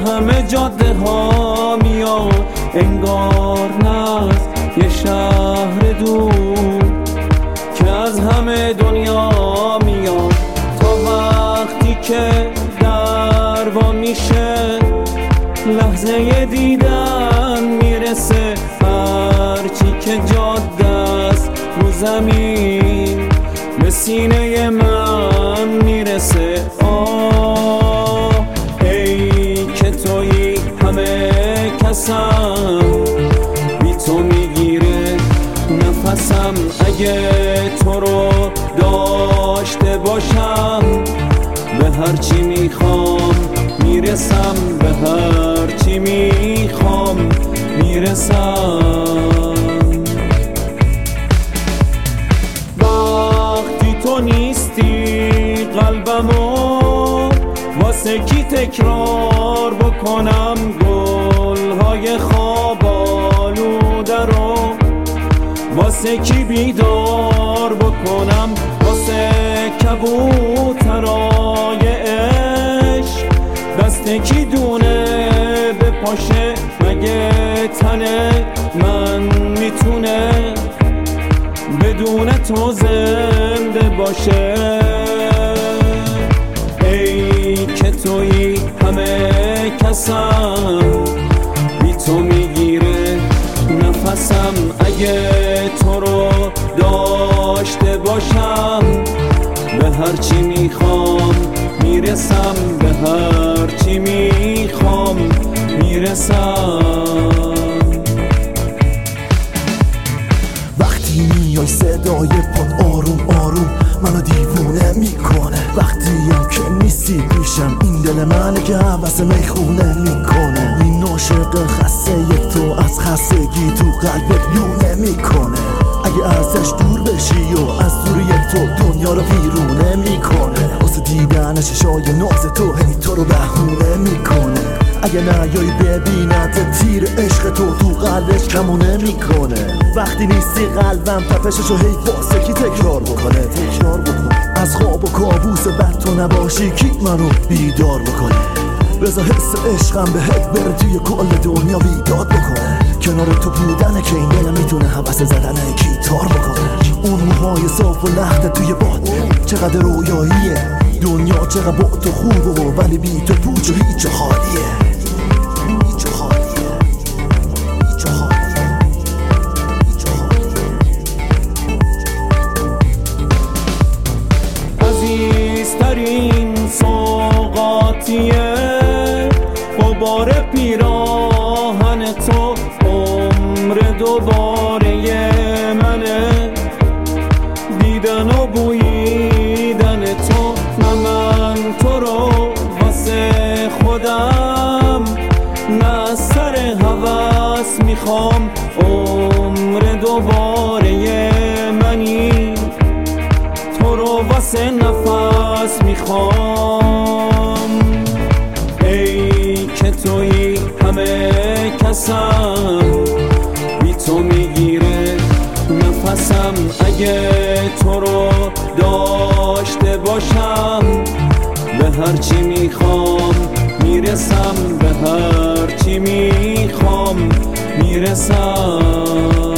همه جاده ها میاد، انگار نه از یه شهر دور که از همه دنیا میاد. تا وقتی که در وا میشه لحظه دیدن میرسه، هرچی که جاده است رو زمین به سینه من میرسه. ای که تویی همه کسم، بی تو میگیره نفسم. اگه تو رو داشته باشم به هرچی میخوام میرسم، به هرچی میخوام میرسم. وقتی تو نیستی قلبمو واسه کی تکرار بکنم، گلهای خواب آلوده رو واسه کی بیدار بکنم، واسه کبوترای عشق دست کی دونه بپاشه، مگه تن من میتونه بدون تو زنده باشه. ای که تویی همه کسم، بی تو میگیره نفسم. اگه تو رو داشته باشم به هرچی میخوام میرسم، به هرچی میخوام میرسم. وقتی میای صدای پاد آروم آروم منو دیوونه میکنه، وقتی هم که نیستی پیشم این دل منه که حوث میخونه میکنه. این عاشق خسته تو از خستگی تو قلبت لونه میکنه، اگه ازش دور بشی و از دوری تو دنیا رو ویرونه میکنه. واسه دیدن چشای ناز تو هی تو رو بهونه میکنه، اگه نیایی ببینت تیر عشق تو قلبش کمونه میکنه. وقتی نیستی قلبم تپششو هی واسه کی تکرار بکنه. از خواب و کابوس بد تو نباشی کی منو بیدار بکنه. بذار حس عشقم بهت بره توی کل دنیا بیداد بکنه. کنار تو بودنه که این دلم میتونه حوث زدن گیتار بکنه. اون موهای صاف و لخت توی باد چقدر رویاییه، دنیا چقدر با تو خوبه ولی بی تو پوچ و هیچ خالیه. عزیزترین سوغاتیه غبار پیراهن تو، عمر دوباره منه دیدن و بوییدن تو. من تو رو واسه خودم نه از سر هوس میخوام، عمر دوباره منی تو رو واسه نفس میخوام. ای که تویی همه کسم، بی تو میگیره نفسم. اگه تو رو داشته باشم به هرچی میخوام میرسم، به هرچی میخوام میرسم.